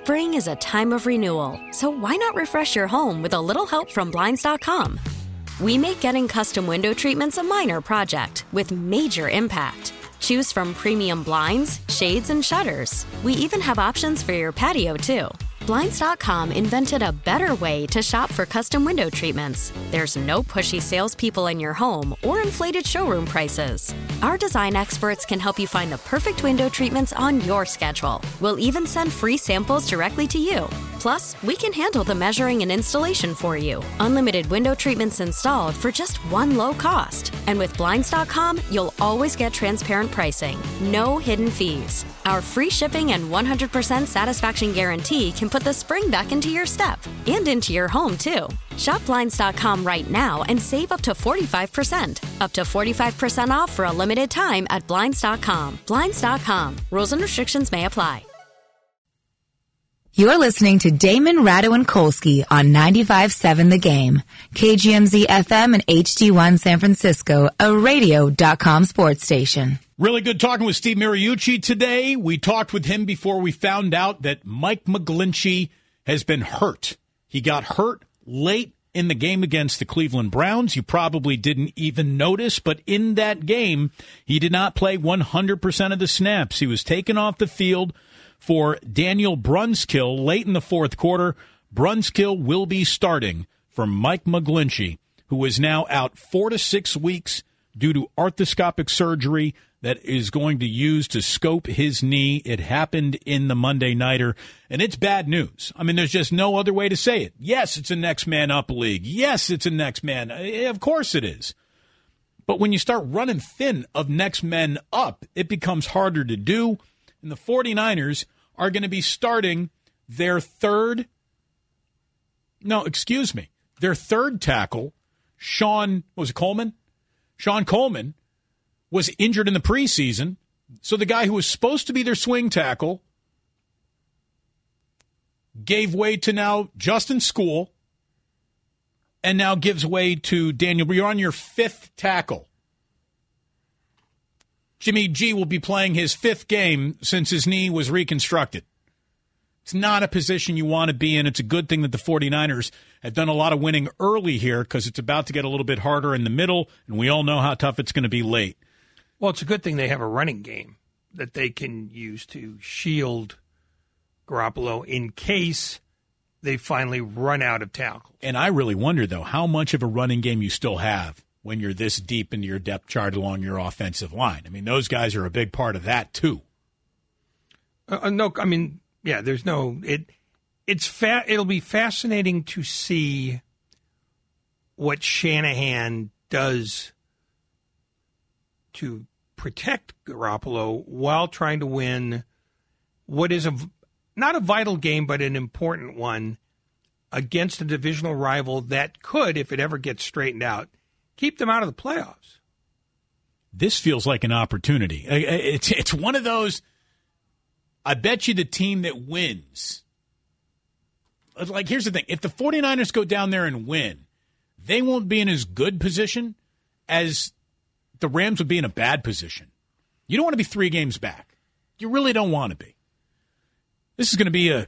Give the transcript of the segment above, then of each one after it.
Spring is a time of renewal, so why not refresh your home with a little help from Blinds.com? We make getting custom window treatments a minor project with major impact. Choose from premium blinds, shades, and shutters. We even have options for your patio, too. Blinds.com invented a better way to shop for custom window treatments. There's no pushy salespeople in your home or inflated showroom prices. Our design experts can help you find the perfect window treatments on your schedule. We'll even send free samples directly to you. Plus, we can handle the measuring and installation for you. Unlimited window treatments installed for just one low cost. And with Blinds.com, you'll always get transparent pricing. No hidden fees. Our free shipping and 100% satisfaction guarantee can put the spring back into your step and into your home, too. Shop Blinds.com right now and save up to 45%. Up to 45% off for a limited time at Blinds.com. Blinds.com. Rules and restrictions may apply. You're listening to Damon, Ratto, and Kolsky on 95.7 The Game, KGMZ FM and HD1 San Francisco, a radio.com sports station. Really good talking with Steve Mariucci today. We talked with him before we found out that Mike McGlinchey has been hurt. He got hurt late in the game against the Cleveland Browns. You probably didn't even notice, but in that game, he did not play 100% of the snaps. He was taken off the field for Daniel Brunskill late in the fourth quarter. Brunskill will be starting for Mike McGlinchey, who is now out 4 to 6 weeks due to arthroscopic surgery that is going to use to scope his knee. It happened in the Monday Nighter, and it's bad news. I mean, there's just no other way to say it. Yes, it's a next man up league. Yes, it's a next man. Of course it is. But when you start running thin of next men up, it becomes harder to do. And the 49ers are going to be starting their third tackle, Sean Coleman? Sean Coleman was injured in the preseason, so the guy who was supposed to be their swing tackle gave way to now Justin School, and now gives way to Daniel. You're on your fifth tackle. Jimmy G will be playing his fifth game since his knee was reconstructed. It's not a position you want to be in. It's a good thing that the 49ers have done a lot of winning early here because it's about to get a little bit harder in the middle, and we all know how tough it's going to be late. Well, it's a good thing they have a running game that they can use to shield Garoppolo in case they finally run out of tackles. And I really wonder, though, how much of a running game you still have when you're this deep into your depth chart along your offensive line. I mean, those guys are a big part of that, too. No, I mean, yeah, there's no – it'll be fascinating to see what Shanahan does to protect Garoppolo while trying to win what is not a vital game, but an important one against a divisional rival that could, if it ever gets straightened out, keep them out of the playoffs. This feels like an opportunity. It's one of those, I bet you the team that wins. Like, here's the thing. If the 49ers go down there and win, they won't be in as good position as the Rams would be in a bad position. You don't want to be 3 games back. You really don't want to be. This is going to be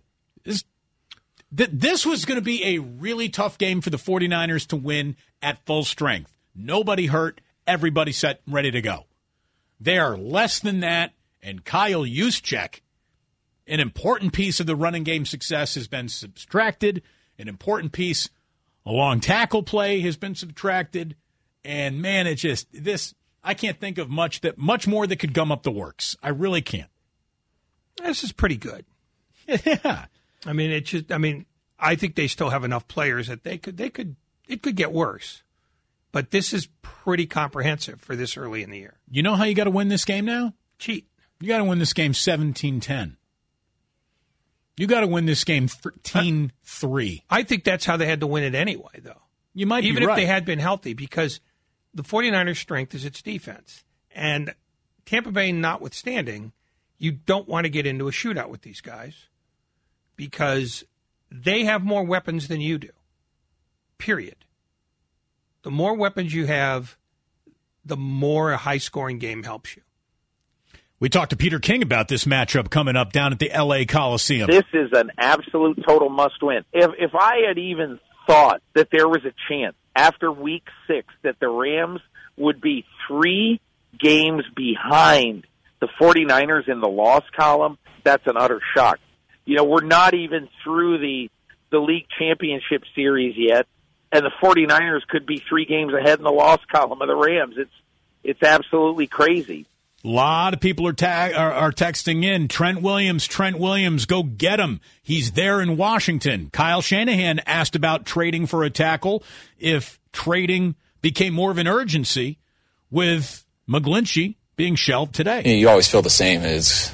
this was going to be a really tough game for the 49ers to win at full strength. Nobody hurt. Everybody set and ready to go. They are less than that, and Kyle Juszczyk, an important piece of the running game success, has been subtracted. An important piece along tackle play has been subtracted. And, man, it just – this – I can't think of much more that could gum up the works. I really can't. This is pretty good. Yeah. I mean, I think they still have enough players that it could get worse. But this is pretty comprehensive for this early in the year. You know how you got to win this game now? Cheat. You got to win this game 17-10. You got to win this game 13-3. I think that's how they had to win it anyway, though. You might even be right. If they had been healthy, because the 49ers' strength is its defense. And Tampa Bay notwithstanding, you don't want to get into a shootout with these guys because they have more weapons than you do, period. The more weapons you have, the more a high-scoring game helps you. We talked to Peter King about this matchup coming up down at the L.A. Coliseum. This is an absolute total must-win. If I had even thought that there was a chance after Week 6 that the Rams would be 3 games behind the 49ers in the loss column, that's an utter shock. You know, we're not even through the league championship series yet, and the 49ers could be 3 games ahead in the loss column of the Rams. It's absolutely crazy. A lot of people are texting in. Trent Williams, go get him. He's there in Washington. Kyle Shanahan asked about trading for a tackle if trading became more of an urgency with McGlinchey being shelved today. You always feel the same.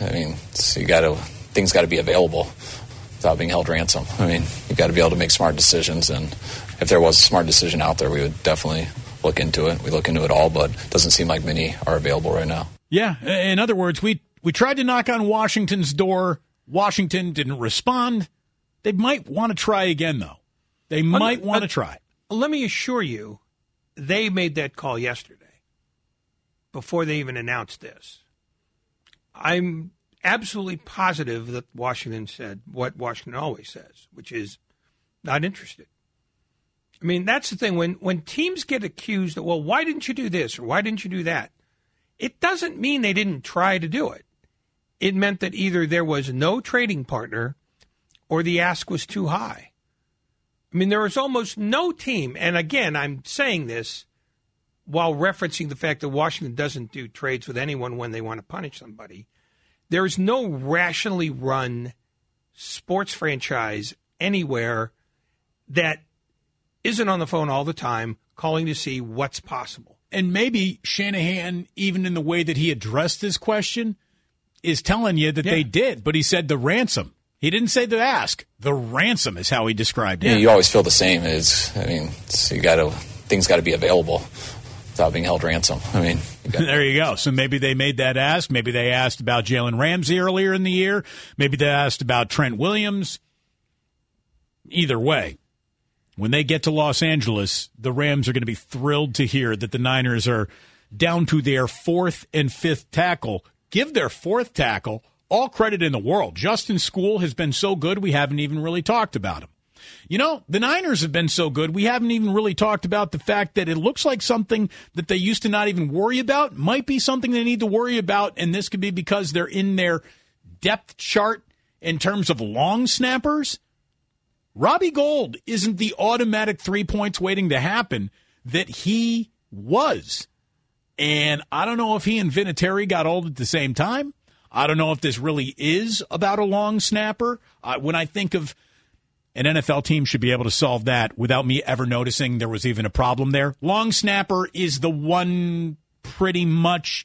Things got to be available without being held ransom. You got to be able to make smart decisions, and if there was a smart decision out there, we would definitely look into it. We look into it all, but it doesn't seem like many are available right now. Yeah, in other words, we tried to knock on Washington's door. Washington didn't respond. They might want to try again, though. They might want to try. Let me assure you, they made that call yesterday before they even announced this. I'm absolutely positive that Washington said what Washington always says, which is not interested. That's the thing. When teams get accused of, well, why didn't you do this or why didn't you do that? It doesn't mean they didn't try to do it. It meant that either there was no trading partner or the ask was too high. There was almost no team, and again, I'm saying this while referencing the fact that Washington doesn't do trades with anyone when they want to punish somebody. There is no rationally run sports franchise anywhere that isn't on the phone all the time calling to see what's possible. And maybe Shanahan, even in the way that he addressed this question, is telling you that they did. But he said the ransom. He didn't say the ask. The ransom is how he described it. You always feel the same. Things got to be available without being held ransom. There you go. So maybe they made that ask. Maybe they asked about Jalen Ramsey earlier in the year. Maybe they asked about Trent Williams. Either way, when they get to Los Angeles, the Rams are going to be thrilled to hear that the Niners are down to their 4th and 5th tackle. Give their 4th tackle all credit in the world. Justin Skule has been so good, we haven't even really talked about him. The Niners have been so good, we haven't even really talked about the fact that it looks like something that they used to not even worry about might be something they need to worry about, and this could be because they're in their depth chart in terms of long snappers. Robbie Gould isn't the automatic 3 points waiting to happen that he was. And I don't know if he and Vinatieri got old at the same time. I don't know if this really is about a long snapper. When I think of an NFL team should be able to solve that without me ever noticing there was even a problem there. Long snapper is the one pretty much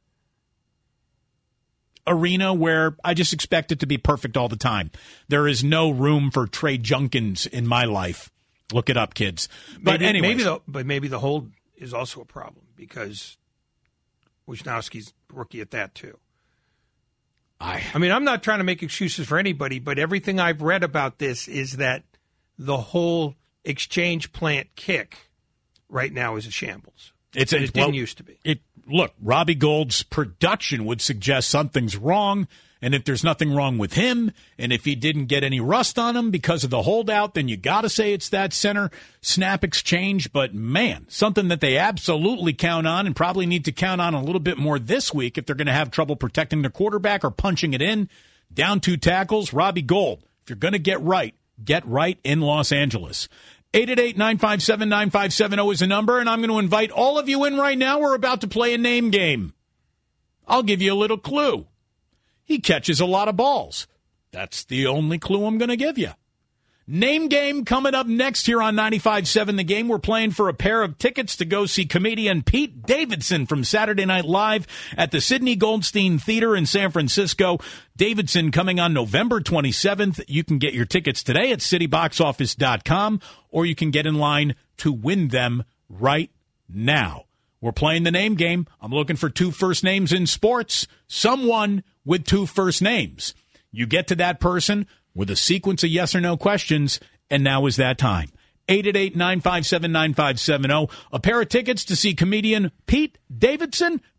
arena where I just expect it to be perfect all the time. There is no room for Trey Junkins in my life. Look it up, kids. But maybe the hold is also a problem because Wisnowski's rookie at that too. I'm not trying to make excuses for anybody, but everything I've read about this is that the whole exchange plant kick right now is a shambles. It didn't used to be. Look, Robbie Gould's production would suggest something's wrong, and if there's nothing wrong with him, and if he didn't get any rust on him because of the holdout, then you got to say it's that center snap exchange. But, man, something that they absolutely count on and probably need to count on a little bit more this week if they're going to have trouble protecting their quarterback or punching it in. Down 2 tackles, Robbie Gould. If you're going to get right in Los Angeles. 888-957-9570 is the number, and I'm going to invite all of you in right now. We're about to play a name game. I'll give you a little clue. He catches a lot of balls. That's the only clue I'm going to give you. Name game coming up next here on 95.7 The Game. We're playing for a pair of tickets to go see comedian Pete Davidson from Saturday Night Live at the Sidney Goldstein Theater in San Francisco. Davidson coming on November 27th. You can get your tickets today at cityboxoffice.com, or you can get in line to win them right now. We're playing the name game. I'm looking for 2 first names in sports. Someone with 2 first names. You get to that person with a sequence of yes or no questions, and now is that time. 888-957-9570. A pair of tickets to see comedian Pete Davidson.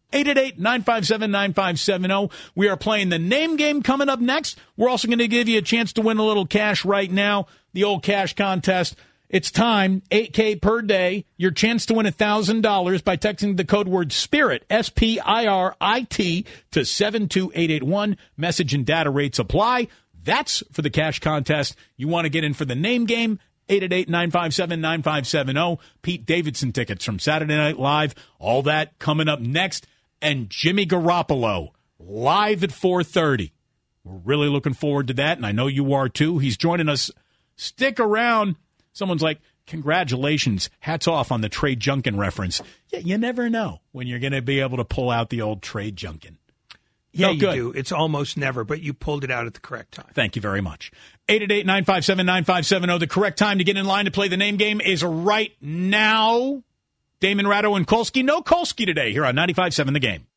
888-957-9570. We are playing the name game coming up next. We're also going to give you a chance to win a little cash right now, the old cash contest. It's time, $8K per day. Your chance to win $1,000 by texting the code word SPIRIT, SPIRIT, to 72881. Message and data rates apply. That's for the cash contest. You want to get in for the name game? 888-957-9570. Pete Davidson tickets from Saturday Night Live. All that coming up next. And Jimmy Garoppolo live at 4:30. We're really looking forward to that, and I know you are too. He's joining us. Stick around. Someone's like, congratulations, hats off on the Trey Junkin reference. Yeah, you never know when you're going to be able to pull out the old Trey Junkin. Yeah, you do. It's almost never, but you pulled it out at the correct time. Thank you very much. 888-957-9570. The correct time to get in line to play the name game is right now. Damon Ratto and Kolsky. No Kolsky today here on 95.7 The Game.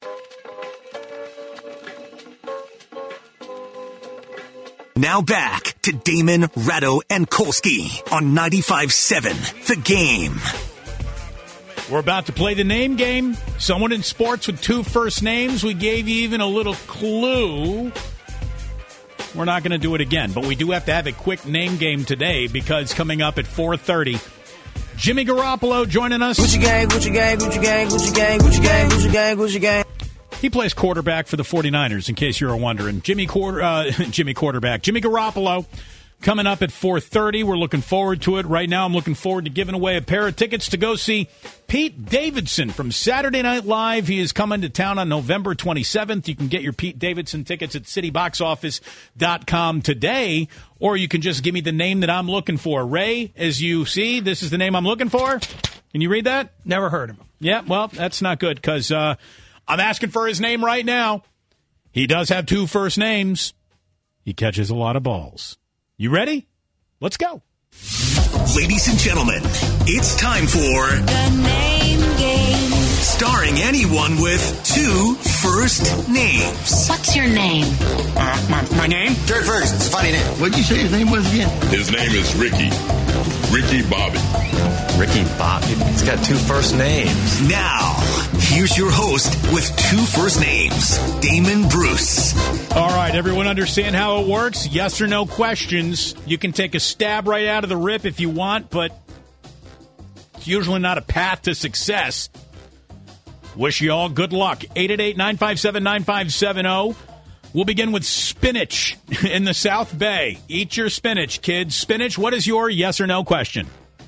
Now back to Damon, Ratto, and Kolsky on 95.7 The Game. We're about to play the name game. Someone in sports with two first names. We gave you even a little clue. We're not going to do it again, but we do have to have a quick name game today because coming up at 4:30, Jimmy Garoppolo joining us. Gucci gang, Gucci gang, Gucci gang, Gucci gang, Gucci gang, Gucci gang, Gucci gang. He plays quarterback for the 49ers, in case you're wondering. Jimmy Garoppolo coming up at 4:30. We're looking forward to it. Right now, I'm looking forward to giving away a pair of tickets to go see Pete Davidson from Saturday Night Live. He is coming to town on November 27th. You can get your Pete Davidson tickets at cityboxoffice.com today, or you can just give me the name that I'm looking for. Ray, as you see, this is the name I'm looking for. Can you read that? Never heard of him. Yeah, well, that's not good because I'm asking for his name right now. He does have two first names. He catches a lot of balls. You ready? Let's go. Ladies and gentlemen, it's time for The Name Game. starring anyone with two first names. What's your name? My name? Jared Ferguson. It's a funny name. What'd you say his name was again? His name is Ricky Bobby. Ricky Bobby. He's got two first names. Now, here's your host with two first names, Damon Bruce. All right, everyone understand how it works? Yes or no questions. You can take a stab right out of the rip if you want, but it's usually not a path to success. Wish you all good luck. 888-957-9570. We'll begin with spinach in the South Bay. Eat your spinach, kids. Spinach, what is your yes or no question?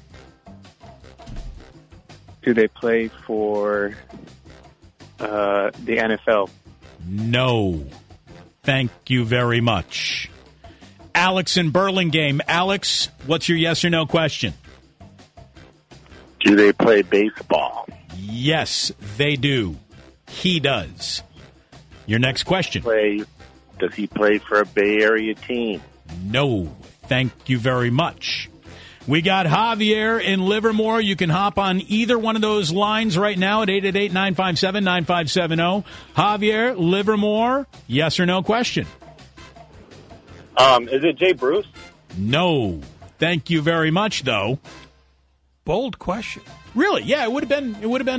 Do they play for the NFL? No. Thank you very much. Alex in Burlingame. Alex, what's your yes or no question? Do they play baseball? Yes, they do. He does. Your next question. Does he play for a Bay Area team? No. Thank you very much. We got Javier in Livermore. You can hop on either one of those lines right now at 888-957-9570. Javier, Livermore, yes or no question? Is it Jay Bruce? No. Thank you very much, though. Bold question. Really? Yeah, it would have been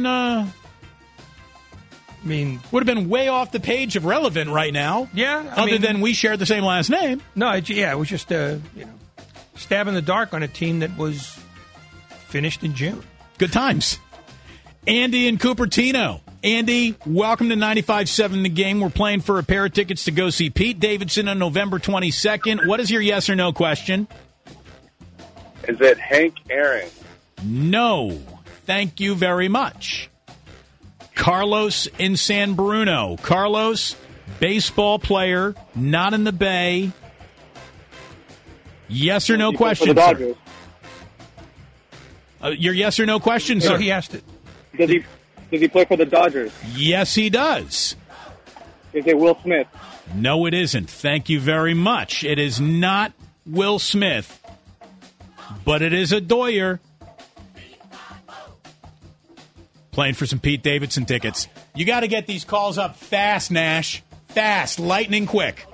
would have been way off the page of relevant right now. Yeah. Other than we share the same last name. No, it was just stab in the dark on a team that was finished in June. Good times. Andy in Cupertino. Andy, welcome to 95.7 The Game. We're playing for a pair of tickets to go see Pete Davidson on November 22nd. What is your yes or no question? Is it Hank Aaron? No. Thank you very much. Carlos in San Bruno. Carlos, baseball player, not in the Bay. Yes or no question, for the Dodgers? Sir? Your yes or no question, sir? No, he asked it. Does he play for the Dodgers? Yes, he does. Is it Will Smith? No, it isn't. Thank you very much. It is not Will Smith, but it is a Doyer. Playing for some Pete Davidson tickets. You got to get these calls up fast, Nash. Fast, lightning quick.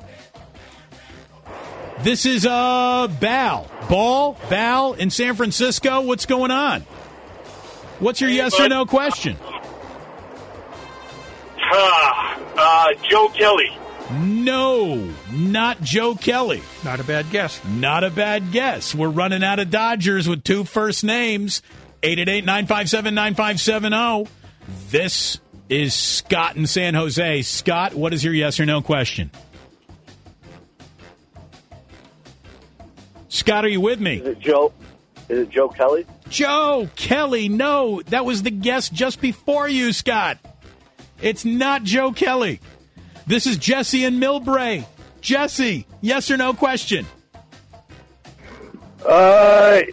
This is Bal in San Francisco. What's going on? What's your yes or no question? Joe Kelly. No, not Joe Kelly. Not a bad guess. Not a bad guess. We're running out of Dodgers with two first names. 888-957-9570. This is Scott in San Jose. Scott, what is your yes or no question? Scott, are you with me? Is it Joe Kelly? Joe Kelly. No, that was the guess just before you, Scott. It's not Joe Kelly. This is Jesse and Millbrae. Jesse, yes or no question? Is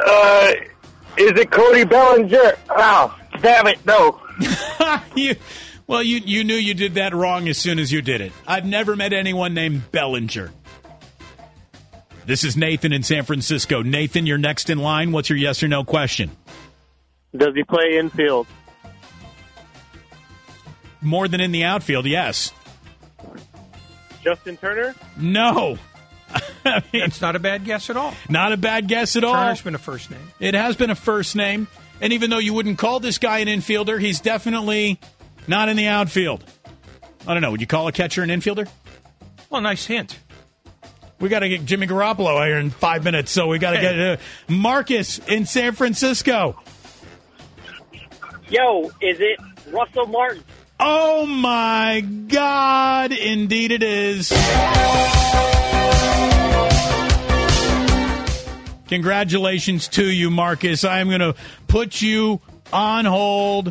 it Cody Bellinger? Oh, damn it, no. you knew you did that wrong as soon as you did it. I've never met anyone named Bellinger. This is Nathan in San Francisco. Nathan, you're next in line. What's your yes or no question? Does he play infield? More than in the outfield, yes. Justin Turner? No. I mean, that's not a bad guess at all. Not a bad guess at all. Turner's been a first name. It has been a first name. And even though you wouldn't call this guy an infielder, he's definitely not in the outfield. I don't know. Would you call a catcher an infielder? Well, nice hint. We got to get Jimmy Garoppolo here in 5 minutes, so we got to get Marcus in San Francisco. Yo, is it Russell Martin? Oh, my God. Indeed it is. Congratulations to you, Marcus. I am going to put you on hold.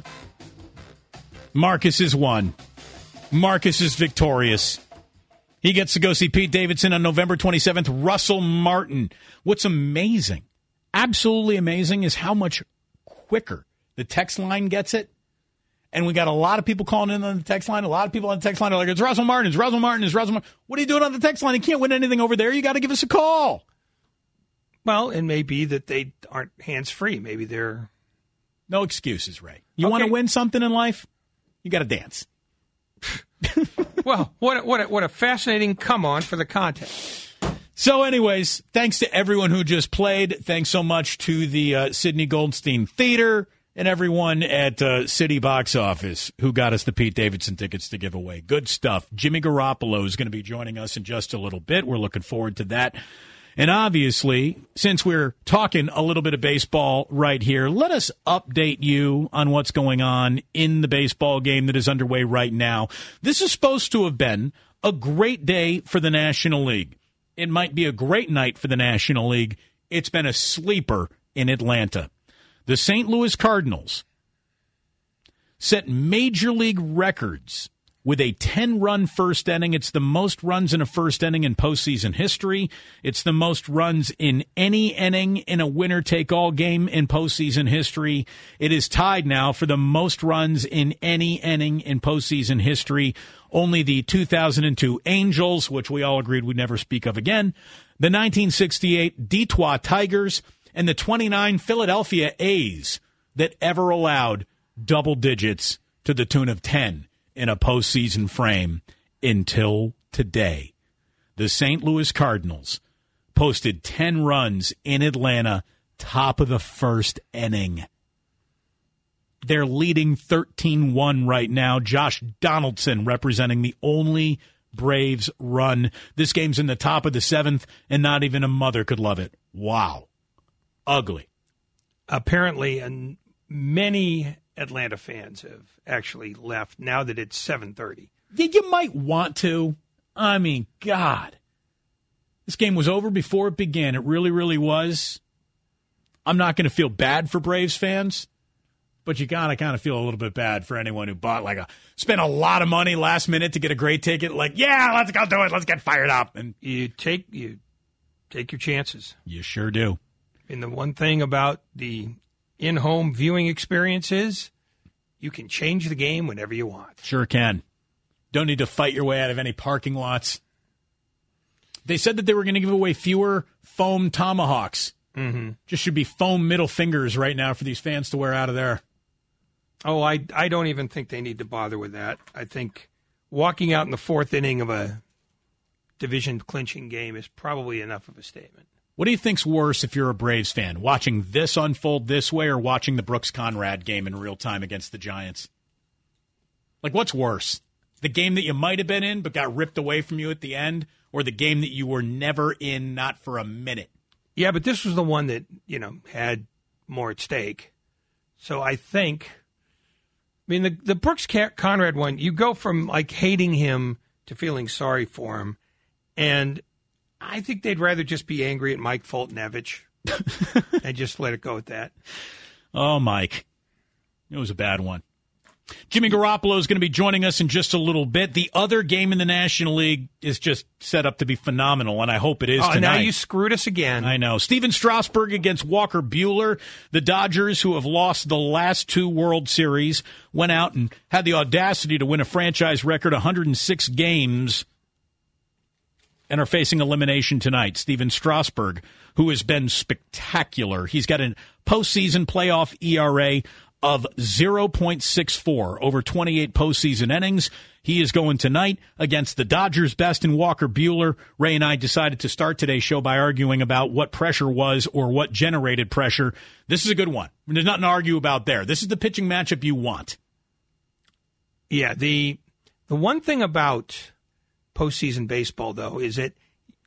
Marcus is won. Marcus is victorious. He gets to go see Pete Davidson on November 27th. Russell Martin. What's amazing, absolutely amazing, is how much quicker the text line gets it. And we got a lot of people calling in on the text line. A lot of people on the text line are like, it's Russell Martin, it's Russell Martin, it's Russell Martin. What are you doing on the text line? You can't win anything over there. You got to give us a call. Well, it may be that they aren't hands-free. Maybe they're... No excuses, Ray. You want to win something in life? You got to dance. Well, what a fascinating come-on for the contest. So anyways, thanks to everyone who just played. Thanks so much to the Sidney Goldstein Theater and everyone at City Box Office who got us the Pete Davidson tickets to give away. Good stuff. Jimmy Garoppolo is going to be joining us in just a little bit. We're looking forward to that. And obviously, since we're talking a little bit of baseball right here, let us update you on what's going on in the baseball game that is underway right now. This is supposed to have been a great day for the National League. It might be a great night for the National League. It's been a sleeper in Atlanta. The St. Louis Cardinals set major league records with a 10-run first inning. It's the most runs in a first inning in postseason history. It's the most runs in any inning in a winner-take-all game in postseason history. It is tied now for the most runs in any inning in postseason history. Only the 2002 Angels, which we all agreed we'd never speak of again, the 1968 Detroit Tigers, and the 29 Philadelphia A's that ever allowed double digits to the tune of 10 in a postseason frame until today. The St. Louis Cardinals posted 10 runs in Atlanta, top of the first inning. They're leading 13-1 right now. Josh Donaldson representing the only Braves run. This game's in the top of the seventh, and not even a mother could love it. Wow. Ugly. Apparently, and many Atlanta fans have actually left now that it's 7:30. You might want to. I mean, God. This game was over before it began. It really, really was. I'm not going to feel bad for Braves fans, but you got to kind of feel a little bit bad for anyone who spent a lot of money last minute to get a great ticket. Like, yeah, let's go do it. Let's get fired up. And you take your chances. You sure do. And the one thing about the in-home viewing experience is you can change the game whenever you want. Sure can. Don't need to fight your way out of any parking lots. They said that they were going to give away fewer foam tomahawks. Mm-hmm. Just should be foam middle fingers right now for these fans to wear out of there. Oh, I don't even think they need to bother with that. I think walking out in the fourth inning of a division-clinching game is probably enough of a statement. What do you think's worse if you're a Braves fan, watching this unfold this way or watching the Brooks Conrad game in real time against the Giants? Like, what's worse? The game that you might have been in but got ripped away from you at the end, or the game that you were never in, not for a minute? Yeah, but this was the one that, had more at stake. So I think, the Brooks Conrad one, you go from, like, hating him to feeling sorry for him. And I think they'd rather just be angry at Mike Foltynewicz and just let it go at that. Oh, Mike. It was a bad one. Jimmy Garoppolo is going to be joining us in just a little bit. The other game in the National League is just set up to be phenomenal, and I hope it is tonight. Now you screwed us again. I know. Steven Strasburg against Walker Buehler. The Dodgers, who have lost the last 2 World Series, went out and had the audacity to win a franchise record 106 games and are facing elimination tonight. Steven Strasburg, who has been spectacular. He's got a postseason playoff ERA of 0.64 over 28 postseason innings. He is going tonight against the Dodgers' best in Walker Buehler. Ray and I decided to start today's show by arguing about what pressure was or what generated pressure. This is a good one. There's nothing to argue about there. This is the pitching matchup you want. Yeah, the one thing about postseason baseball, though, is that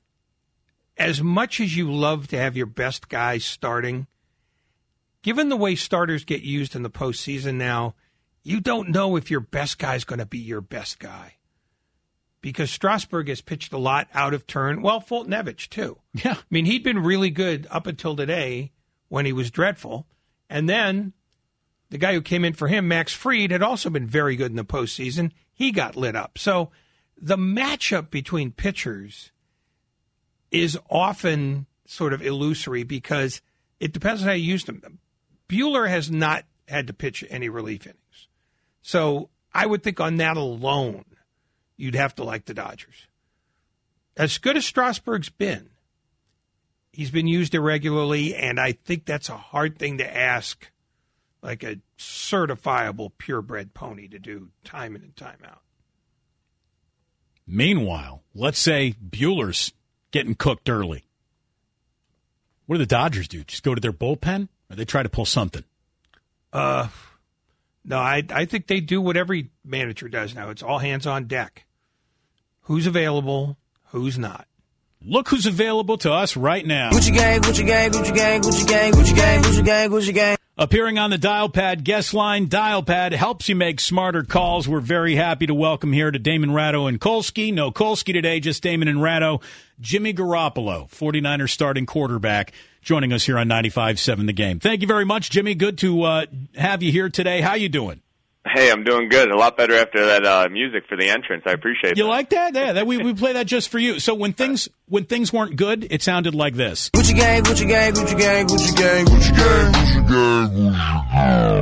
as much as you love to have your best guys starting, given the way starters get used in the postseason now, you don't know if your best guy is going to be your best guy. Because Strasburg has pitched a lot out of turn. Well, Foltynewicz, too. Yeah. He'd been really good up until today when he was dreadful. And then the guy who came in for him, Max Fried, had also been very good in the postseason. He got lit up. So the matchup between pitchers is often sort of illusory because it depends on how you use them. Buehler has not had to pitch any relief innings. So I would think on that alone, you'd have to like the Dodgers. As good as Strasburg's been, he's been used irregularly, and I think that's a hard thing to ask like a certifiable purebred pony to do time in and time out. Meanwhile, let's say Buehler's getting cooked early. What do the Dodgers do? Just go to their bullpen? Or they try to pull something? No, I think they do what every manager does now. It's all hands on deck. Who's available, who's not. Look who's available to us right now. Gucci gang, Gucci gang, Gucci gang, Gucci gang, Gucci gang, Gucci gang, Gucci gang. Appearing on the Dial Pad guest line, Dial Pad helps you make smarter calls. We're very happy to welcome here to Damon Ratto and Kolsky. No Kolsky today, just Damon and Ratto. Jimmy Garoppolo, 49ers starting quarterback, joining us here on 95.7 The Game. Thank you very much, Jimmy. Good to have you here today. How you doing? Hey, I'm doing good. A lot better after that music for the entrance. I appreciate it. You like that? Yeah, we play that just for you. So when things weren't good, it sounded like this. Gucci gang, Gucci gang, Gucci gang, Gucci gang, Gucci gang, Gucci gang, Gucci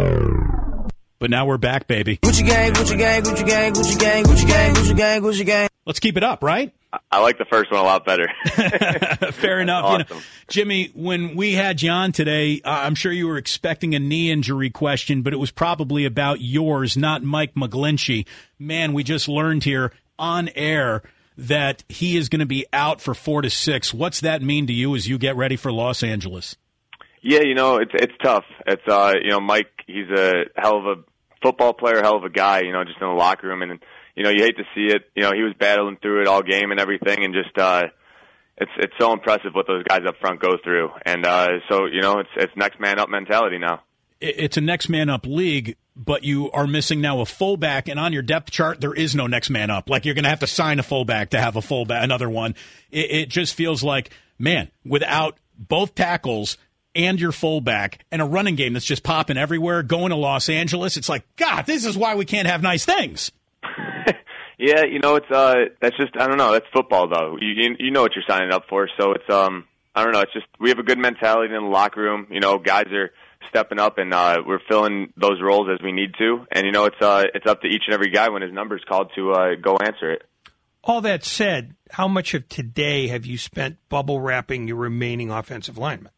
gang. But now we're back, baby. Gucci gang, Gucci gang, Gucci gang, Gucci gang, Gucci gang, Gucci gang, Gucci gang. Let's keep it up, right? I like the first one a lot better. Fair enough. Awesome. Jimmy, when we had you on today, I'm sure you were expecting a knee injury question, but it was probably about yours, not Mike McGlinchey. Man, we just learned here on air that he is going to be out for 4 to 6. What's that mean to you as you get ready for Los Angeles? Yeah, it's tough. It's Mike, he's a hell of a football player, hell of a guy, just in the locker room, and you hate to see it. He was battling through it all game and everything, and just it's so impressive what those guys up front go through. And so it's next man up mentality now. It's a next man up league, but you are missing now a fullback, and on your depth chart there is no next man up. Like, you're going to have to sign a fullback to have a fullback, another one. It just feels like, man, without both tackles and your fullback and a running game that's just popping everywhere, going to Los Angeles, it's like, God, this is why we can't have nice things. Yeah, it's that's just, I don't know, that's football though. You know what you're signing up for, so it's I don't know, it's just we have a good mentality in the locker room. Guys are stepping up and we're filling those roles as we need to. And it's up to each and every guy when his number's called to go answer it. All that said, how much of today have you spent bubble wrapping your remaining offensive linemen?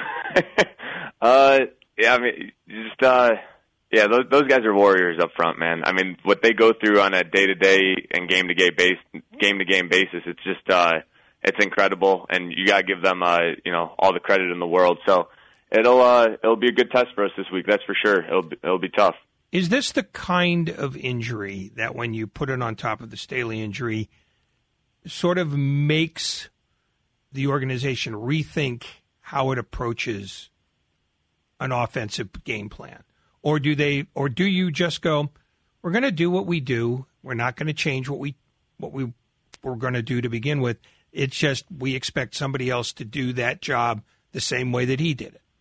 Yeah, I mean, just yeah, those guys are warriors up front, man. I mean, what they go through on a day-to-day and game-to-game basis, it's just it's incredible, and you gotta give them all the credit in the world. So it'll be a good test for us this week, that's for sure. It'll be tough. Is this the kind of injury that when you put it on top of the Staley injury sort of makes the organization rethink how it approaches an offensive game plan? Or do you just go, we're going to do what we do. We're not going to change what we were going to do to begin with. It's just we expect somebody else to do that job the same way that he did it.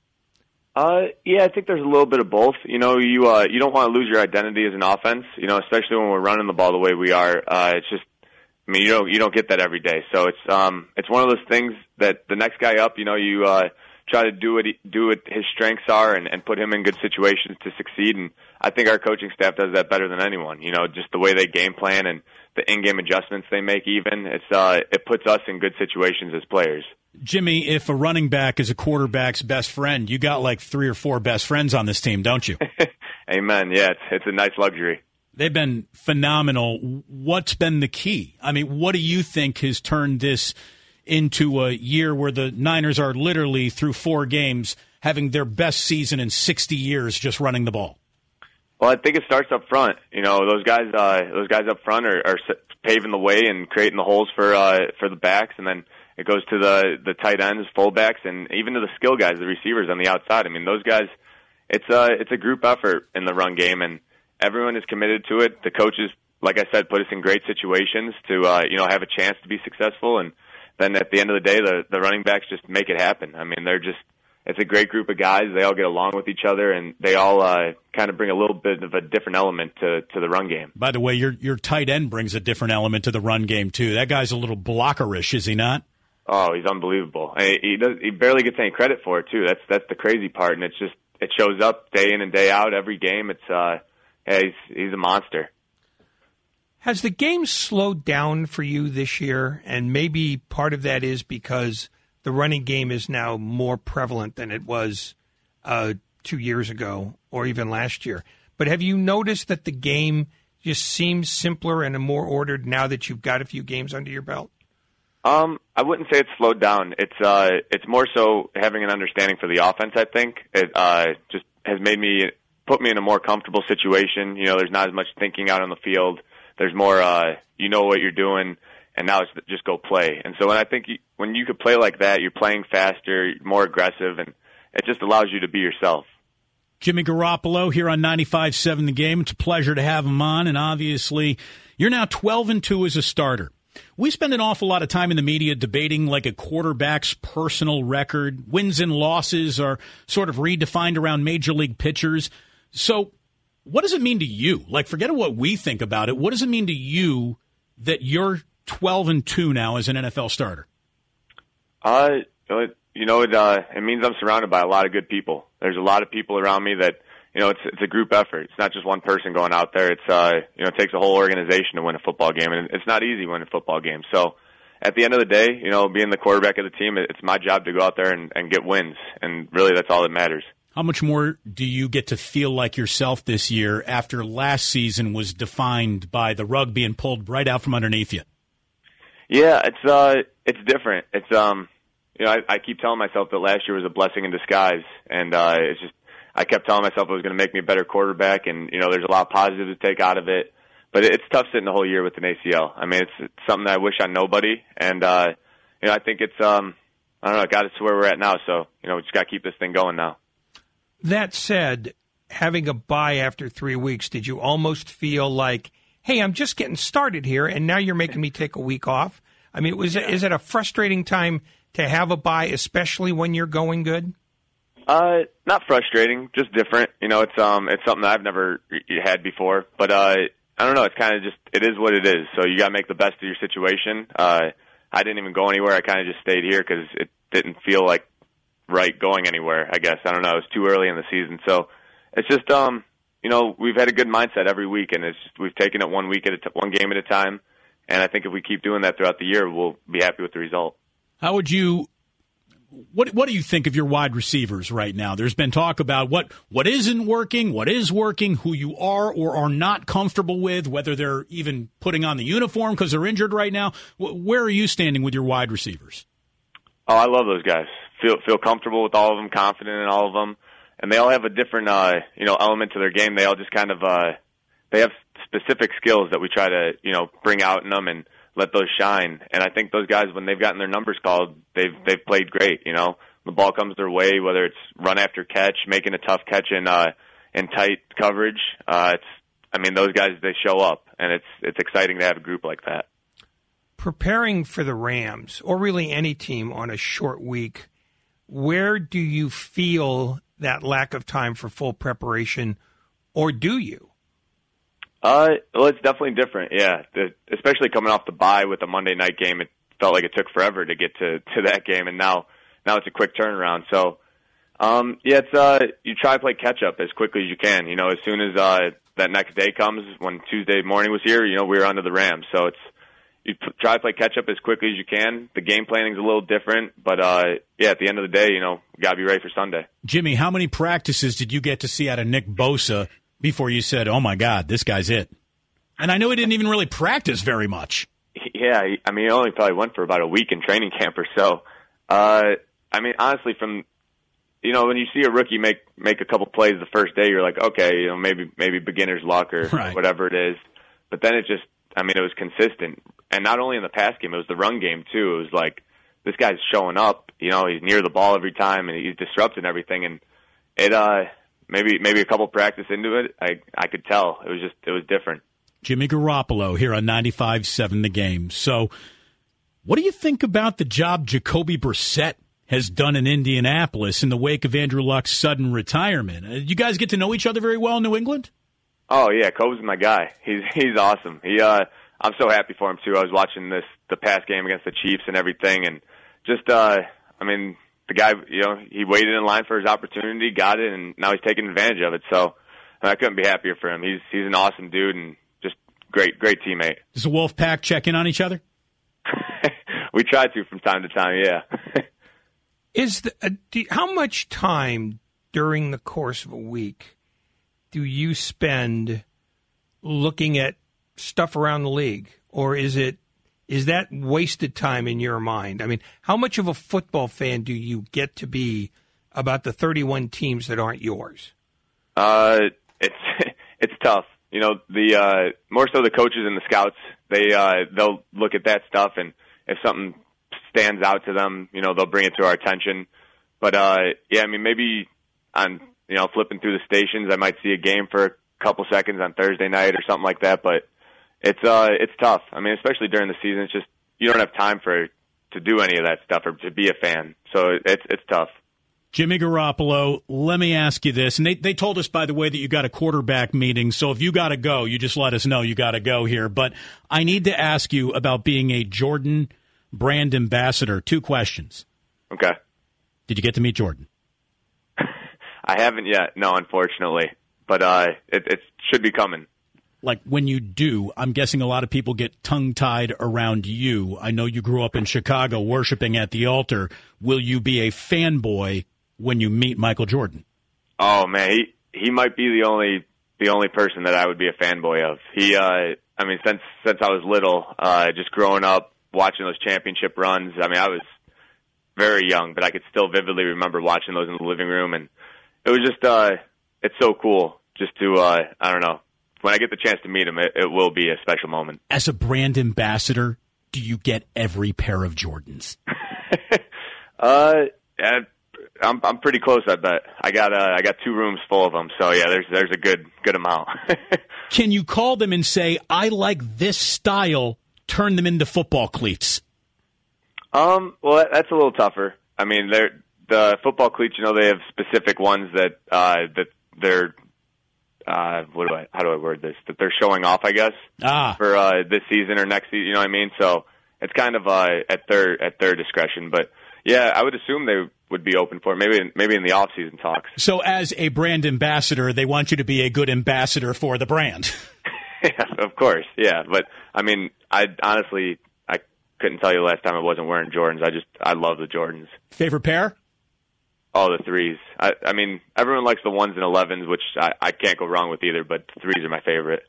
Yeah, I think there's a little bit of both. You don't want to lose your identity as an offense, especially when we're running the ball the way we are. It's just, you don't get that every day. So it's one of those things that the next guy up, you try to do what his strengths are and put him in good situations to succeed. And I think our coaching staff does that better than anyone. Just the way they game plan and the in-game adjustments they make. Even it puts us in good situations as players. Jimmy, if a running back is a quarterback's best friend, you got like 3 or 4 best friends on this team, don't you? Amen. Yeah, it's a nice luxury. They've been phenomenal. What's been the key? I mean, what do you think has turned this into a year where the Niners are literally through 4 games having their best season in 60 years just running the ball? Well, I think it starts up front. Those guys up front are paving the way and creating the holes for the backs, and then it goes to the tight ends, fullbacks, and even to the skill guys, the receivers on the outside. I mean, those guys, it's a group effort in the run game, and everyone is committed to it. The coaches, like I said, put us in great situations to have a chance to be successful, and then at the end of the day, the running backs just make it happen. I mean, it's a great group of guys. They all get along with each other, and they all kind of bring a little bit of a different element to the run game. By the way, your tight end brings a different element to the run game, too. That guy's a little blockerish, is he not? Oh, he's unbelievable. He barely gets any credit for it, too. That's the crazy part, and it shows up day in and day out every game. He's a monster. Has the game slowed down for you this year? And maybe part of that is because the running game is now more prevalent than it was 2 years ago or even last year. But have you noticed that the game just seems simpler and more ordered now that you've got a few games under your belt? I wouldn't say it's slowed down. It's more so having an understanding for the offense, I think. It just has put me in a more comfortable situation. There's not as much thinking out on the field. There's more, what you're doing, and now it's just go play. And so when you could play like that, you're playing faster, more aggressive, and it just allows you to be yourself. Jimmy Garoppolo here on 95.7 The Game. It's a pleasure to have him on, and obviously you're now 12-2 as a starter. We spend an awful lot of time in the media debating like a quarterback's personal record. Wins and losses are sort of redefined around major league pitchers. So what does it mean to you? Like, forget what we think about it. What does it mean to you that you're 12-2 now as an NFL starter? It means I'm surrounded by a lot of good people. There's a lot of people around me that, it's a group effort. It's not just one person going out there. It's, it takes a whole organization to win a football game, and it's not easy winning a football game. So at the end of the day, being the quarterback of the team, it's my job to go out there and get wins, and really that's all that matters. How much more do you get to feel like yourself this year after last season was defined by the rug being pulled right out from underneath you? Yeah, it's different. It's I keep telling myself that last year was a blessing in disguise, and I kept telling myself it was going to make me a better quarterback, and there's a lot of positives to take out of it. But it's tough sitting the whole year with an ACL. I mean, it's something that I wish on nobody, and I think it's it got us to where we're at now. So we just got to keep this thing going now. That said, having a bye after 3 weeks, did you almost feel like, hey, I'm just getting started here, and now you're making me take a week off? I mean, is it a frustrating time to have a bye, especially when you're going good? Not frustrating, just different. It's something that I've never had before. But I don't know. It's kind of it is what it is. So you got to make the best of your situation. I didn't even go anywhere. I kind of just stayed here because it didn't feel like right going anywhere, I guess. I don't know. It was too early in the season. So it's just, we've had a good mindset every week, and we've taken it one game at a time. And I think if we keep doing that throughout the year, we'll be happy with the result. How would you what do you think of your wide receivers right now? There's been talk about what isn't working, what is working, who you are or are not comfortable with, whether they're even putting on the uniform because they're injured right now. Where are you standing with your wide receivers? Oh, I love those guys. Feel comfortable with all of them, confident in all of them. and they all have a different element to their game. They all just kind of they have specific skills that we try to bring out in them and let those shine. And I think those guys, when they've gotten their numbers called, they've played great. The ball comes their way, whether it's run after catch, making a tough catch in tight coverage. Those guys, they show up, and it's exciting to have a group like that. Preparing for the Rams, or really any team on a short week, where do you feel that lack of time for full preparation, or do you? Well, it's definitely different, yeah. Especially coming off the bye with the Monday night game, it felt like it took forever to get to that game, and now it's a quick turnaround. So, it's you try to play catch up as quickly as you can. As soon as that next day comes, when Tuesday morning was here, we were under the Rams. So you try to play catch up as quickly as you can. The game planning is a little different, but at the end of the day, you got to be ready for Sunday. Jimmy, how many practices did you get to see out of Nick Bosa before you said, "Oh my God, this guy's it"? And I know he didn't even really practice very much. Yeah, he only probably went for about a week in training camp or so. Honestly, from when you see a rookie make a couple plays the first day, you're like, okay, maybe beginner's luck or whatever it is. But then it was consistent. And not only in the pass game, it was the run game too. It was like, this guy's showing up, he's near the ball every time and he's disrupting everything. And it, maybe a couple practice into it, I could tell. It was different. Jimmy Garoppolo here on 95.7 The Game. So what do you think about the job Jacoby Brissett has done in Indianapolis in the wake of Andrew Luck's sudden retirement? You guys get to know each other very well in New England? Oh, yeah, Coby's my guy. He's awesome. I'm so happy for him, too. I was watching the past game against the Chiefs and everything, and just, the guy, he waited in line for his opportunity, got it, and now he's taking advantage of it. So I couldn't be happier for him. He's an awesome dude and just great teammate. Does the Wolf Pack check in on each other? We try to from time to time, yeah. How much time during the course of a week do you spend looking at stuff around the league, or is that wasted time in your mind? How much of a football fan do you get to be about the 31 teams that aren't yours? It's tough. The more so the coaches and the scouts, they'll look at that stuff, and if something stands out to them, they'll bring it to our attention. But maybe on flipping through the stations, I might see a game for a couple seconds on Thursday night or something like that. But it's tough. Especially during the season, it's just you don't have time to do any of that stuff or to be a fan. So it's tough. Jimmy Garoppolo, let me ask you this. And they told us, by the way, that you got a quarterback meeting. So if you got to go, you just let us know you got to go here. But I need to ask you about being a Jordan brand ambassador. 2 questions. Okay. Did you get to meet Jordan? I haven't yet, no, unfortunately. But it should be coming. Like, when you do, I'm guessing a lot of people get tongue-tied around you. I know you grew up in Chicago worshiping at the altar. Will you be a fanboy when you meet Michael Jordan? Oh, man, he might be the only person that I would be a fanboy of. He, since I was little, just growing up, watching those championship runs. I was very young, but I could still vividly remember watching those in the living room, and it was just, it's so cool just to, I don't know. When I get the chance to meet him, it will be a special moment. As a brand ambassador, do you get every pair of Jordans? I'm pretty close, I bet. I got 2 rooms full of them, so yeah, there's a good amount. Can you call them and say, I like this style, turn them into football cleats? Well, that's a little tougher. The football cleats, they have specific ones that they're how do I word this? That they're showing off, I guess, for this season or next season. You know what I mean? So it's kind of at their discretion. But yeah, I would assume they would be open for it. Maybe in the off-season talks. So as a brand ambassador, they want you to be a good ambassador for the brand. Yeah, of course. Yeah, but I honestly couldn't tell you the last time I wasn't wearing Jordans. I love the Jordans. Favorite pair? Oh, the 3s. Everyone likes the 1s and 11s, which I can't go wrong with either, but the 3s are my favorite.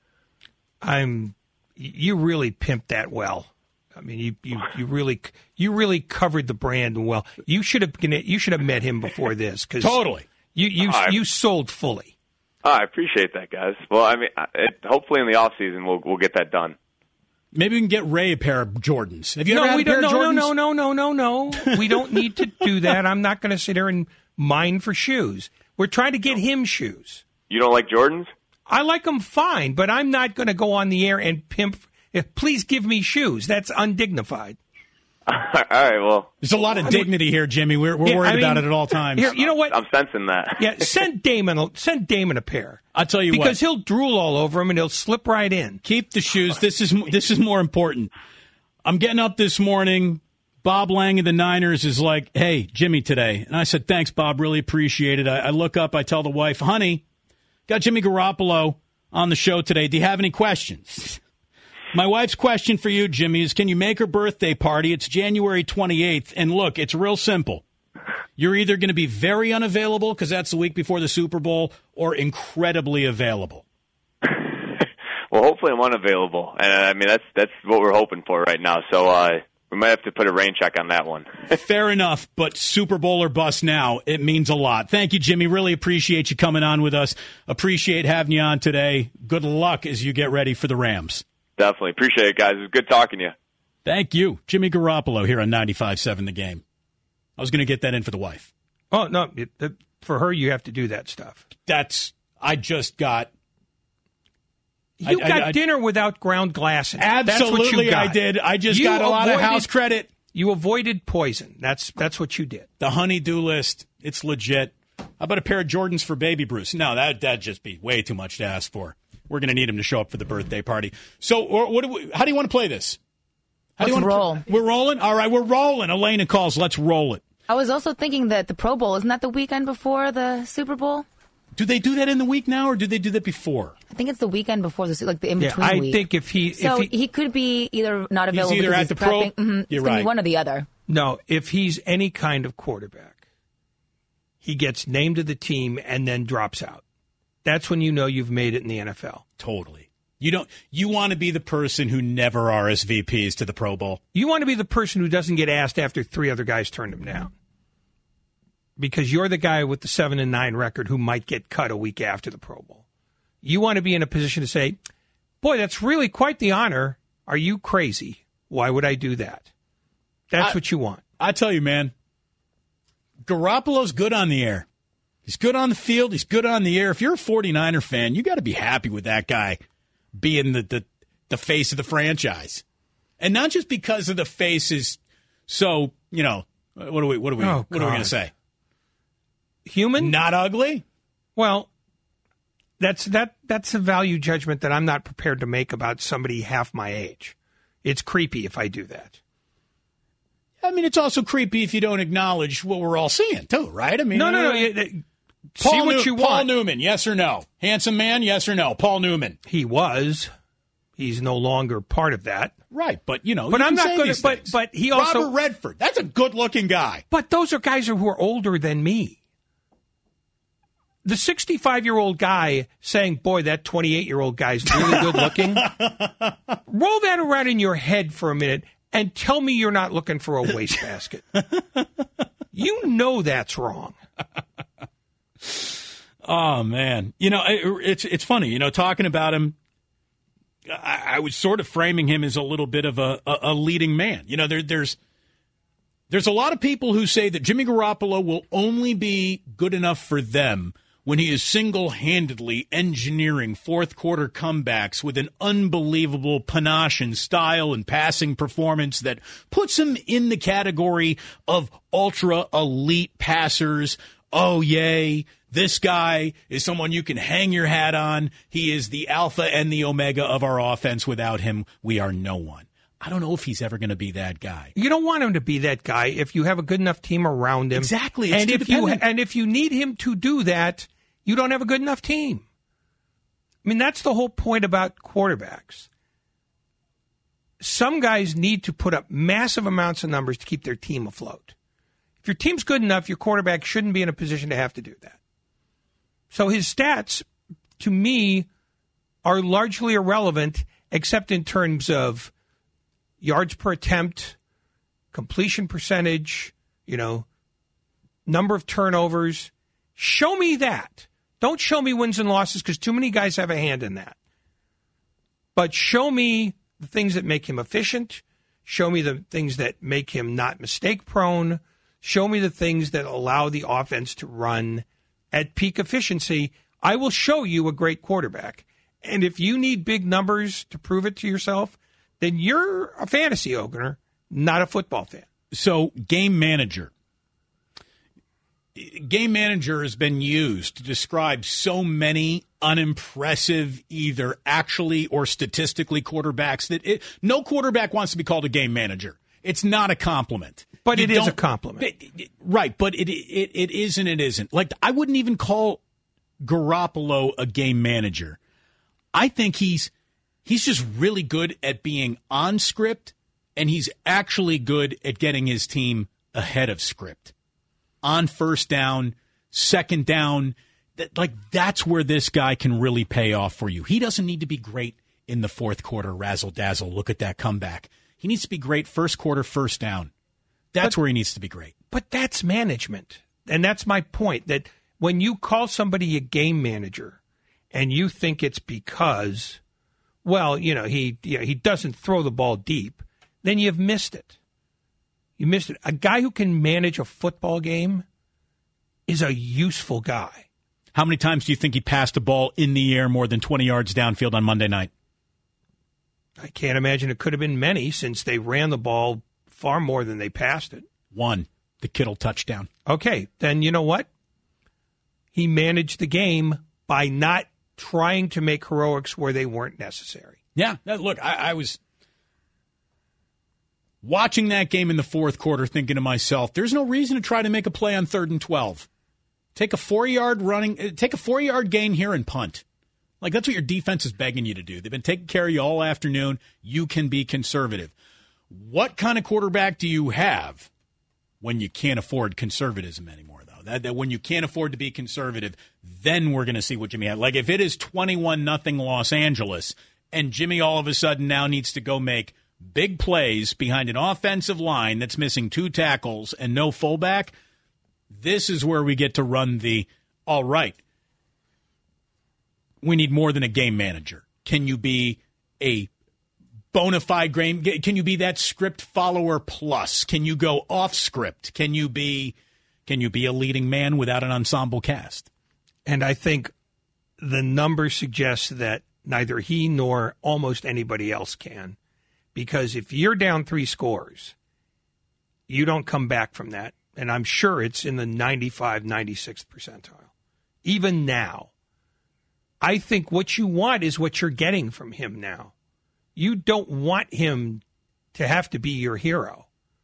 You really pimped that well. You really covered the brand well. You should have met him before this, 'cause totally. You sold fully. Oh, I appreciate that, guys. Well, I mean, hopefully in the off season we'll get that done. Maybe we can get Ray a pair of Jordans. Have you ever had a pair of Jordans? No. We don't need to do that. I'm not going to sit here and mine for shoes. We're trying to get him shoes. You don't like Jordans? I like them fine, but I'm not going to go on the air and pimp. Please give me shoes. That's undignified. All right, well. There's a lot of dignity here, Jimmy. We're worried about it at all times. Here, you know what? I'm sensing that. Yeah, send Damon a pair. I'll tell you because what. he'll drool all over him and he'll slip right in. Keep the shoes. This is more important. I'm getting up this morning. Bob Lang of the Niners is like, "Hey, Jimmy today." And I said, "Thanks, Bob. Really appreciate it." I look up. I tell the wife, "Honey, got Jimmy Garoppolo on the show today. Do you have any questions?" My wife's question for you, Jimmy, is can you make her birthday party? It's January 28th. And look, it's real simple. You're either going to be very unavailable because that's the week before the Super Bowl or incredibly available. Well, hopefully I'm unavailable. And I mean, that's what we're hoping for right now. So we might have to put a rain check on that one. Fair enough, but Super Bowl or bust now, it means a lot. Thank you, Jimmy. Really appreciate you coming on with us. Appreciate having you on today. Good luck as you get ready for the Rams. Definitely. Appreciate it, guys. It was good talking to you. Thank you. Jimmy Garoppolo here on 95.7 The Game. I was going to get that in for the wife. Oh, no. For her, you have to do that stuff. I just got... You got dinner without ground glass in it. Absolutely, that's what you got. I did. I just got a lot of house credit. You avoided poison. That's what you did. The honey-do list, it's legit. How about a pair of Jordans for baby Bruce? No, that'd just be way too much to ask for. We're going to need him to show up for the birthday party. So how do you want to play this? Let's roll. We're rolling? All right, we're rolling. Elena calls. Let's roll it. I was also thinking that the Pro Bowl, isn't that the weekend before the Super Bowl? Do they do that in the week now, or do they do that before? I think it's the weekend before the in-between week. I think if he could be either not available he's either because at the prepping. Pro. Mm-hmm. You're it's right. One or the other. No, if he's any kind of quarterback, he gets named to the team and then drops out. That's when you know you've made it in the NFL. Totally. You want to be the person who never RSVPs to the Pro Bowl. You want to be the person who doesn't get asked after three other guys turned him down. Because you're the guy with the 7-9 record who might get cut a week after the Pro Bowl. You want to be in a position to say, boy, that's really quite the honor. Are you crazy? Why would I do that? That's what you want. I tell you, man, Garoppolo's good on the air. He's good on the field. He's good on the air. If you're a 49er fan, you got to be happy with that guy being the face of the franchise. And not just because of the face is so, what are we going to say? Human? Not ugly? Well, that's a value judgment that I'm not prepared to make about somebody half my age. It's creepy if I do that. I mean, it's also creepy if you don't acknowledge what we're all seeing, too, right? I mean, no. See what you want. Paul Newman, yes or no? Handsome man, yes or no? Paul Newman. He was. He's no longer part of that. Right, but, But I'm not going to. But he also. Robert Redford, that's a good-looking guy. But those are guys who are older than me. The 65-year-old guy saying, boy, that 28-year-old guy's really good looking. Roll that around in your head for a minute and tell me you're not looking for a wastebasket. You know that's wrong. Oh, man. It's funny, talking about him, I was sort of framing him as a little bit of a leading man. There's a lot of people who say that Jimmy Garoppolo will only be good enough for them when he is single-handedly engineering fourth-quarter comebacks with an unbelievable panache and style and passing performance that puts him in the category of ultra-elite passers. Oh, yay. This guy is someone you can hang your hat on. He is the alpha and the omega of our offense. Without him, we are no one. I don't know if he's ever going to be that guy. You don't want him to be that guy if you have a good enough team around him. Exactly. And if you need him to do that, you don't have a good enough team. I mean, that's the whole point about quarterbacks. Some guys need to put up massive amounts of numbers to keep their team afloat. If your team's good enough, your quarterback shouldn't be in a position to have to do that. So his stats, to me, are largely irrelevant, except in terms of yards per attempt, completion percentage, number of turnovers, Show me that. Don't show me wins and losses because too many guys have a hand in that. But show me the things that make him efficient. Show me the things that make him not mistake-prone. Show me the things that allow the offense to run at peak efficiency. I will show you a great quarterback. And if you need big numbers to prove it to yourself, then you're a fantasy owner, not a football fan. So, game manager. Game manager has been used to describe so many unimpressive, either actually or statistically, quarterbacks that no quarterback wants to be called a game manager. It's not a compliment. But it is a compliment. Right, but it is and it isn't. Like, I wouldn't even call Garoppolo a game manager. I think he's just really good at being on script, and he's actually good at getting his team ahead of script. On first down, second down, that's where this guy can really pay off for you. He doesn't need to be great in the fourth quarter, razzle-dazzle, look at that comeback. He needs to be great first quarter, first down. That's where he needs to be great. But that's management. And that's my point, that when you call somebody a game manager and you think it's because, well, he doesn't throw the ball deep, then you've missed it. You missed it. A guy who can manage a football game is a useful guy. How many times do you think he passed a ball in the air more than 20 yards downfield on Monday night? I can't imagine it could have been many, since they ran the ball far more than they passed it. One, the Kittle touchdown. Okay, then you know what? He managed the game by not trying to make heroics where they weren't necessary. Yeah, look, I was watching that game in the fourth quarter thinking to myself, there's no reason to try to make a play on 3rd and 12. Take a 4-yard gain here and punt. Like, that's what your defense is begging you to do. They've been taking care of you all afternoon. You can be conservative. What kind of quarterback do you have when you can't afford conservatism anymore, though? That when you can't afford to be conservative, then we're going to see what Jimmy had. Like, if it is 21-0 Los Angeles and Jimmy all of a sudden now needs to go make big plays behind an offensive line that's missing 2 tackles and no fullback, this is where we get to run all right, we need more than a game manager. Can you be a bona fide game? Can you be that script follower plus? Can you go off script? Can you be a leading man without an ensemble cast? And I think the numbers suggest that neither he nor almost anybody else can. Because if you're down 3 scores, you don't come back from that. And I'm sure it's in the 95, 96th percentile. Even now. I think what you want is what you're getting from him now. You don't want him to have to be your hero.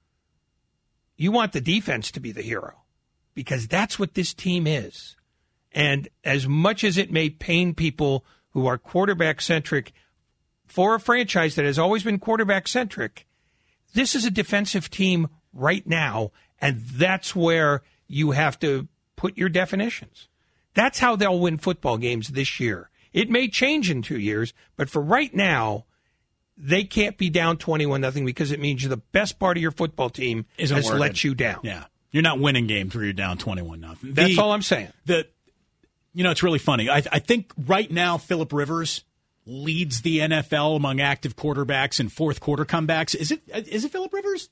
You want the defense to be the hero, because that's what this team is. And as much as it may pain people who are quarterback-centric for a franchise that has always been quarterback-centric, this is a defensive team right now, and that's where you have to put your definitions. That's how they'll win football games this year. It may change in 2 years, but for right now, they can't be down 21-0 because it means the best part of your football team has let you down. Yeah. You're not winning games where you're down 21-0. That's all I'm saying. It's really funny. I think right now Phillip Rivers leads the NFL among active quarterbacks in fourth quarter comebacks. Is it Phillip Rivers?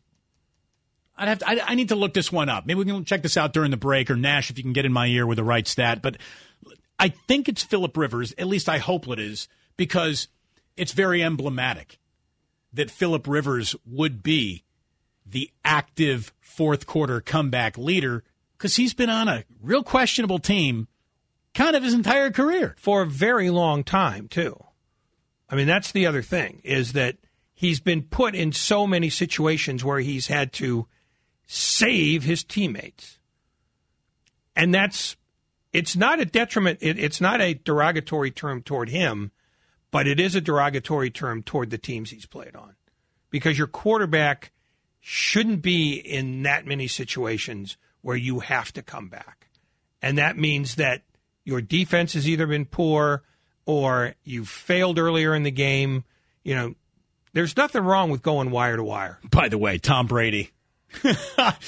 I need to look this one up. Maybe we can check this out during the break, or Nash, if you can get in my ear with the right stat. But I think it's Phillip Rivers. At least I hope it is, because it's very emblematic that Phillip Rivers would be the active fourth quarter comeback leader, because he's been on a real questionable team kind of his entire career. For a very long time, too. I mean, that's the other thing, is that he's been put in so many situations where he's had to save his teammates. And it's not a detriment. It's not a derogatory term toward him, but it is a derogatory term toward the teams he's played on, because your quarterback shouldn't be in that many situations where you have to come back. And that means that your defense has either been poor or you've failed earlier in the game. There's nothing wrong with going wire to wire. By the way, Tom Brady.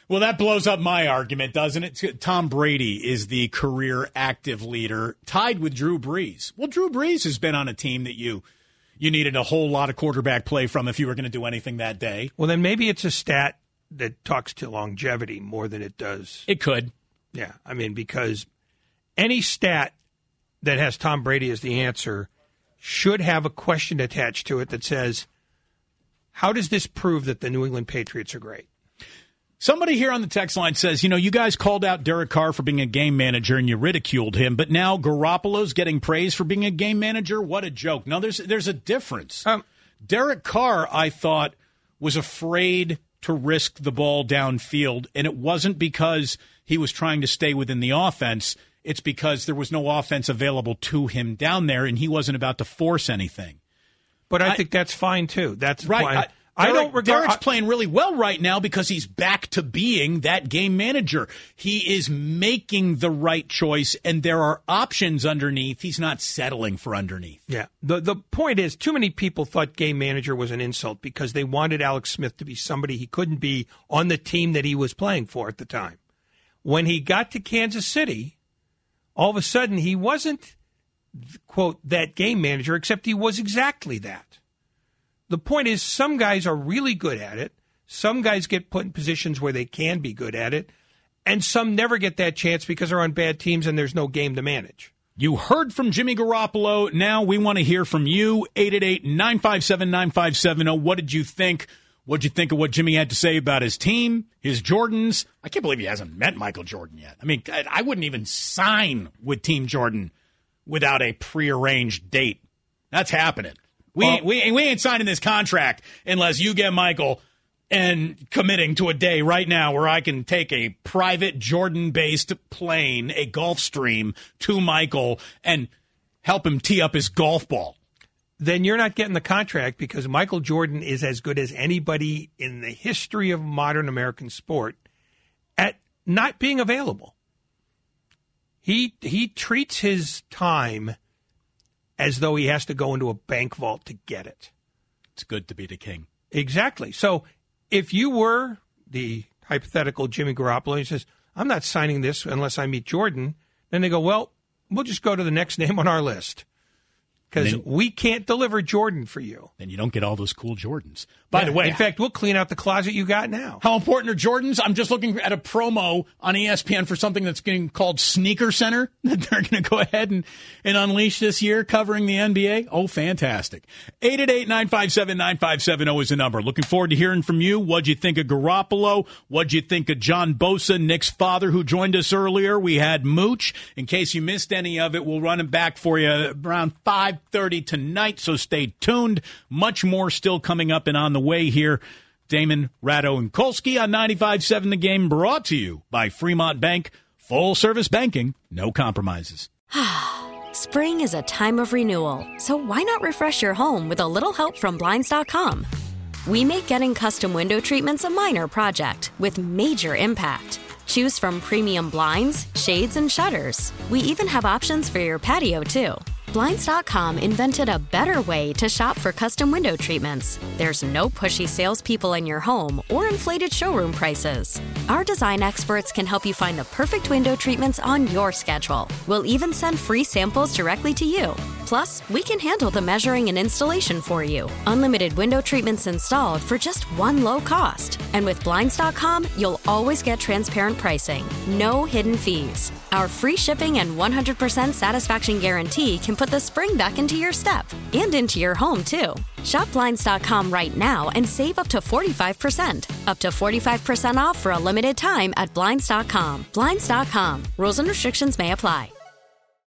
Well, that blows up my argument, doesn't it? Tom Brady is the career active leader, tied with Drew Brees. Well, Drew Brees has been on a team that you needed a whole lot of quarterback play from if you were going to do anything that day. Well, then maybe it's a stat that talks to longevity more than it does. It could. Yeah, I mean, because any stat that has Tom Brady as the answer should have a question attached to it that says, how does this prove that the New England Patriots are great? Somebody here on the text line says, you guys called out Derek Carr for being a game manager and you ridiculed him, but now Garoppolo's getting praised for being a game manager? What a joke. No, there's a difference. Derek Carr, I thought, was afraid to risk the ball downfield, and it wasn't because he was trying to stay within the offense. It's because there was no offense available to him down there, and he wasn't about to force anything. But I think that's fine, too. That's right. Derek's playing really well right now because he's back to being that game manager. He is making the right choice, and there are options underneath. He's not settling for underneath. Yeah. The point is, too many people thought game manager was an insult because they wanted Alex Smith to be somebody he couldn't be on the team that he was playing for at the time. When he got to Kansas City, all of a sudden he wasn't, quote, that game manager, except he was exactly that. The point is, some guys are really good at it. Some guys get put in positions where they can be good at it. And some never get that chance because they're on bad teams and there's no game to manage. You heard from Jimmy Garoppolo. Now we want to hear from you. 888-957-9570. What did you think? What did you think of what Jimmy had to say about his team, his Jordans? I can't believe he hasn't met Michael Jordan yet. I mean, I wouldn't even sign with Team Jordan without a prearranged date. That's happening. We ain't signing this contract unless you get Michael and committing to a day right now where I can take a private Jordan-based plane, a Gulfstream, to Michael and help him tee up his golf ball. Then you're not getting the contract because Michael Jordan is as good as anybody in the history of modern American sport at not being available. He treats his time as though he has to go into a bank vault to get it. It's good to be the king. Exactly. So if you were the hypothetical Jimmy Garoppolo, he says, I'm not signing this unless I meet Jordan, then they go, well, we'll just go to the next name on our list because we can't deliver Jordan for you. Then you don't get all those cool Jordans. By the way, in fact, we'll clean out the closet you got now. How important are Jordans? I'm just looking at a promo on ESPN for something that's getting called Sneaker Center that they're going to go ahead and unleash this year covering the NBA. Oh, fantastic. 888-957-9570 is the number. Looking forward to hearing from you. What'd you think of Garoppolo? What'd you think of John Bosa, Nick's father, who joined us earlier? We had Mooch. In case you missed any of it, we'll run it back for you around 5:30 tonight, so stay tuned. Much more still coming up and on the way here. Damon, Ratto, and Kolsky on 95.7 The Game, brought to you by Fremont Bank. Full service banking, no compromises. Spring is a time of renewal, so why not refresh your home with a little help from Blinds.com? We make getting custom window treatments a minor project with major impact. Choose from premium blinds, shades, and shutters. We even have options for your patio, too. Blinds.com invented a better way to shop for custom window treatments. There's no pushy salespeople in your home or inflated showroom prices. Our design experts can help you find the perfect window treatments on your schedule. We'll even send free samples directly to you. Plus, we can handle the measuring and installation for you. Unlimited window treatments installed for just one low cost. And with Blinds.com, you'll always get transparent pricing. No hidden fees. Our free shipping and 100% satisfaction guarantee can put the spring back into your step and into your home, too. Shop Blinds.com right now and save up to 45%. Up to 45% off for a limited time at Blinds.com. Blinds.com. Rules and restrictions may apply.